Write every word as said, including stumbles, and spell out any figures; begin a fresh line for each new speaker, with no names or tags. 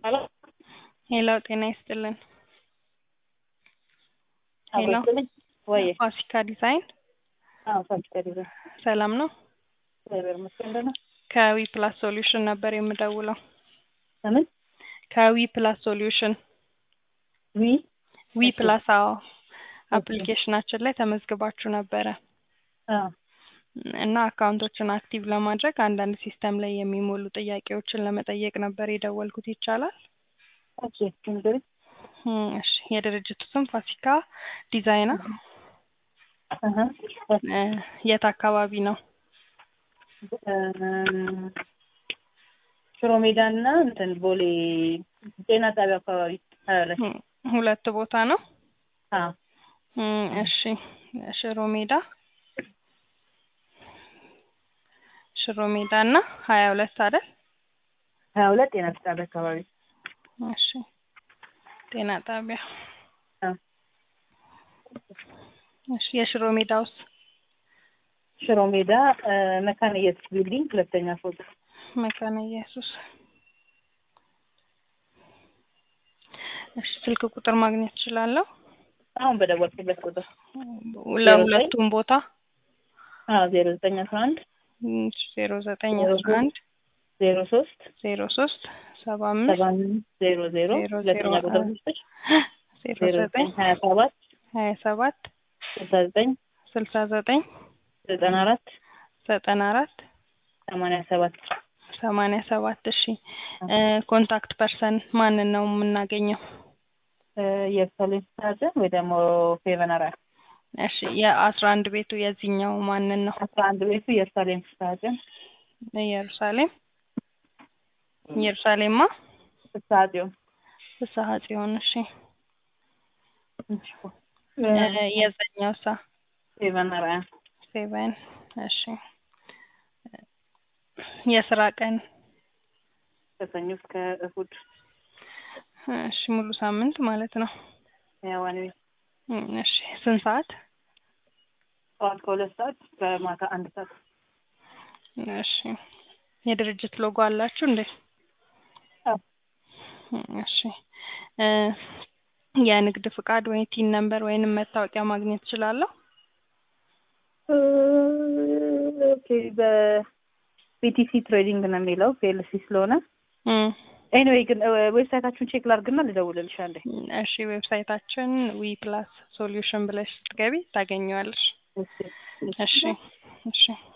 ሄሎ
ሄሎ ጤና ይስጥልን። ሄሎ
አቦይልኝ ወይ
ፋሲካ ዲዛይን
አዎ ፋሲካ ዲዛይን
ሰላም ነው?
እግዚአብሔር ይመስገን ደህና።
ከዊ ፕላስ ሶሉሽን ነበር የምደውለው።
ለምን?
ከዊ ፕላስ ሶሉሽን
ዊ
ዊ
እሺ
ፕላስ አዎ
ኦኬ
አፕሊኬሽናችን ላይ ተመዝግባችሁ ነበረ
አዎ
እና አካውንቶችን አክቲቭ ለማድረግ አንዳንድ ሲስተም ላይ የሚሞሉ ጥያቄዎችን ለመጠየቅ ነበር የደወልኩት። ይቻላል?
ኦኬ እንግዲህ
እም እሺ የድርጅቱ ስም ፋሲካ ዲዛይን
አሃ
እ የት አካባቢ ነው?
ሽሮ ሜዳና እንትን ቦሌ ጤና ጣቢያ አካባቢ አለ።
እም ሁለት ቦታ ነው?
አዎ
እም እሺ ሽሮ ሜዳ ሽሮ ሜዳና ሀያ ሁለት አይደል?
ሀያ ሁለት ጤና ጣቢያ አካባቢ።
እሺ ጤና ጣቢያ
አዎ
እሺ የሽሮ ሜዳውስ?
ሽሮ ሜዳ መካነ ኢየሱስ ቢልዲንግ ሁለተኛ ፎቅ።
መካነ ኢየሱስ። እሺ ስልክ ቁጥር ማግኘት እችላለሁ?
አሁን በደወልኩበት ቁጥር
ለሁለቱም ቦታ?
አዎ ዜሮ ዘጠኝ አስራ አንድ
ዜሮ ዘጠኝ አስራ አንድ
ዜሮ ሶስት
ዜሮ ሶስት ሰባ አምስት
ሰባ አምስት ዜሮ ዜሮ ሁለተኛ ቁጥር ልስጥሽ
ዜሮ
ዜሮ
ዘጠኝ
ዘጠኝ ሀያ ሰባት
ሀያ ሰባት
ስልሳ ዘጠኝ
ስልሳ ዘጠኝ
ዘጠና አራት
ዘጠና አራት
ሰማንያ ሰባት
ሰማንያ ሰባት እሺ ኮንታክት ፐርሰን ማንን ነው የምናገኘው?
የሰሌን ሳጅን ወይ ደግሞ ፌቨናራ።
እሺ የአስራ አንድ ቤቱ የዚህኛው ማንን ነው?
አስራ አንድ ቤቱ የሰሌን ሳጅን
ኢየሩሳሌም ኢየሩሳሌማ
ፍስሐጽዮን
ፍስሐጽዮን እሺ የዛኛው ሳ
ፌቨናራ
ሴቨን እሺ የስራ ቀን
ከሰኞ እስከ እሁድ
እሺ ሙሉ ሳምንት ማለት ነው።
ያዋኔ
እሺ ስንት ሰዓት?
ጠዋት ከሁለት ሰዓት ከማታ አንድ ሰዓት።
እሺ የድርጅት ሎጎ አላችሁ እንዴ?
አዎ
እሺ እ የንግድ ፍቃድ ወይ ቲን ነምበር ወይንም መታወቂያ ማግኘት እችላለሁ?
ኦኬ በቢቲሲ ትሬዲንግ ነው የሚለው ፒኤልሲ ስለሆነ
እም
ኤኒዌይ ግን ዌብሳይታችሁን ቼክ ላድርግና ልደውልልሽ አንዴ።
እሺ ዌብሳይታችን ዊ ፕላስ ሶሉሽን ብለሽ ስትገቢ ታገኘዋለሽ።
እሺ
እሺ እሺ